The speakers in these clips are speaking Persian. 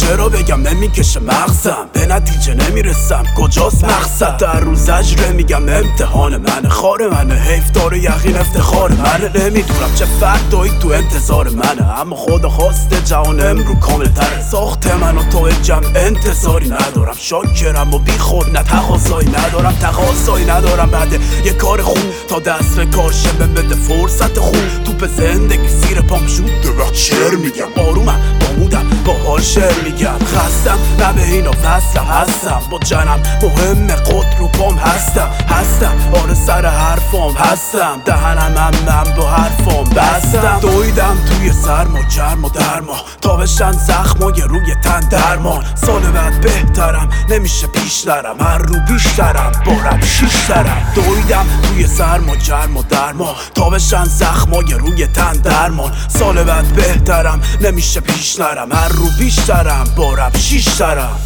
چرا بگم نمیکشه مغزم، به نتیجه نمیرسم کجاست مقصد. در روز زجره میگم امتحان منه، خار منه، حیف داره یقین افتخار منه. نمیدونم چه فردایی تو انتظار منه، اما خدا خواسته جهان امرو کامل تره. ساخت من و تو جمع انتظاری ندارم، شاکرم و بی خود نه تقاضایی ندارم. تقاضایی ندارم بعد یه کار خوب تا دست کار شبه بده فرصت خوب. توپ زندگی زیر پام شده و شعر میگم، آرومم بامودم با حال شعر میگم. خستم نه به اینا وصل هستم، با جنم مهم قد رو پام هستم. آره سر حرفام هستم، دهنم من با حرفام بستم. دویدم توی سرما جرم و درما، تابشن زخمای روی تن درمان. سال بعد بهترم نمیشه پیش نرم، هر رو بیشترم بارم شیشترم. دویدم توی سرما جرم و درما، تابشن زخمای روی تن درمان. سال بعد بهترم نمیشه پیش نرم، هر رو بیشترم بارم شیشترم.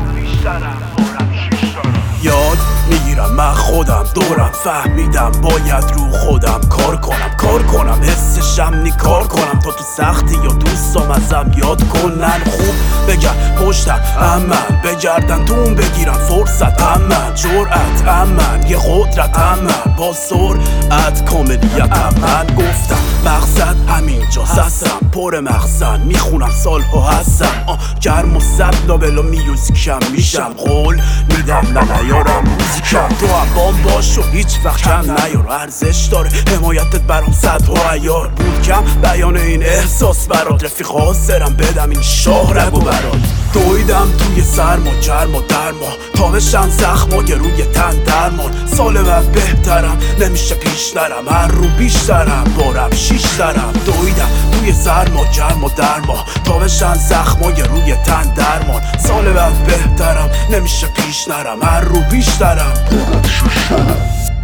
یاد میگیرم من خودم دورم، فهمیدم باید رو خودم کار کنم حسشم نی کار کنم تا تو سختی یا دوستام ازم یاد کنن. خوب بگن پشتم امن، بگردن تو اون بگیرن فرصت امن. جرأت امن، یه قدرت امن، با سرعت کاملیت امن. گفتم مقصد همینجاست، هستم پر مخزن، میخونم سالها هستم. گرم و سبت لابلا میوزیکم میشم، قول میدم نه نیارم موزیکم. تو هم بام باش و هیچ وقت کم نیار، ارزش داره حمایتت برام صدها عیار. بود کم بیان این احساس برات، رفیق حاضرم بدم این شاهرگو برات. دویدم توی سرما جرم و درما، تابشن زخمای روی تن درمان. سال بعد بهترم نمیشه پیش نرم، هر رو بیشترم بارم شیشترم. دویدم توی سرما جرم و درما، تابشن زخمای روی تن درمان. سال بعد بهترم نمیشه پیش نرم، هر رو بیشترم بارم شیشترم.